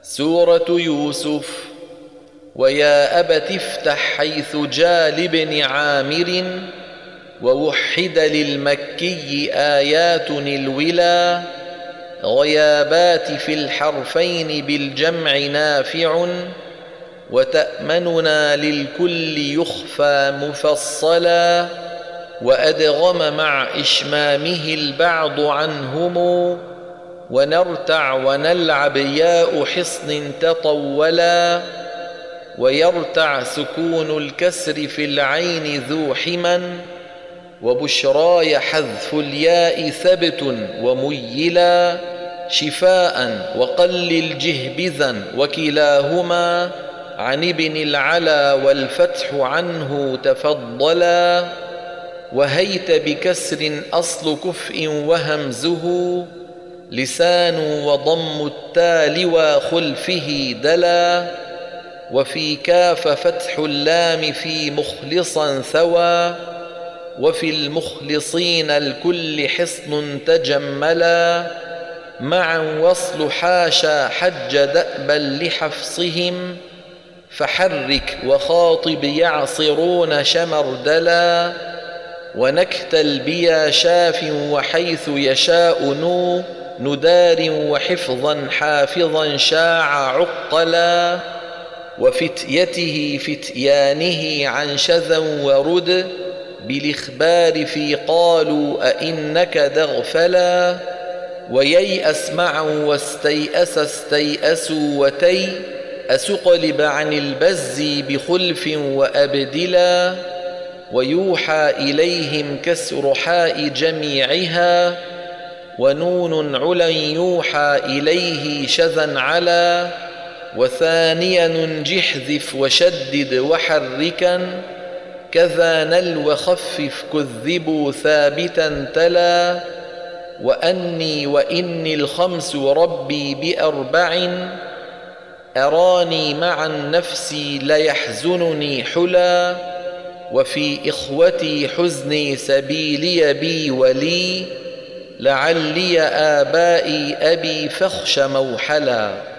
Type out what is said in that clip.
سورة يوسف. ويا أبت افتح حيث جاء لابن عامر ووحد للمكي آيات الولا غيابات في الحرفين بالجمع نافع وتأمننا للكل يخفى مفصلا وأدغم مع إشمامه البعض عنهم ونرتع ونلعب ياء حصن تطولا ويرتع سكون الكسر في العين ذو حما وبشراي حذف الياء ثبت وميلا شفاء وقلل جهبذا وكلاهما عن ابن العلا والفتح عنه تفضلا وهيت بكسر أصل كفء وهمزه لسان وضم التال وخلفه دلا وفي كاف فتح اللام في مخلصا ثوى وفي المخلصين الكل حصن تجملا معا وصل حاشا حج دأبا لحفصهم فحرك وخاطب يعصرون شمردلا ونكتل بيا شاف وحيث يشاء نو ندار وحفظا حافظا شاع عقلا وفتيته فتيانه عن شذا ورد بالإخبار في قالوا أئنك دغفلا وييأس معا واستيأس استيأسوا وتي أسقلب عن البز بخلف وأبدلا ويوحى إليهم كسر حاء جميعها ونون علا يوحى إليه شذا على وثانيا نجحذف وشدد وحركا كذا نل وخفف كذبوا ثابتا تلا وأني وإني الخمس ربي بأربع أراني مع النفس ليحزنني حلا وفي إخوتي حزني سبيلي بي ولي لعلي آبائي أبي فاخش موحلا.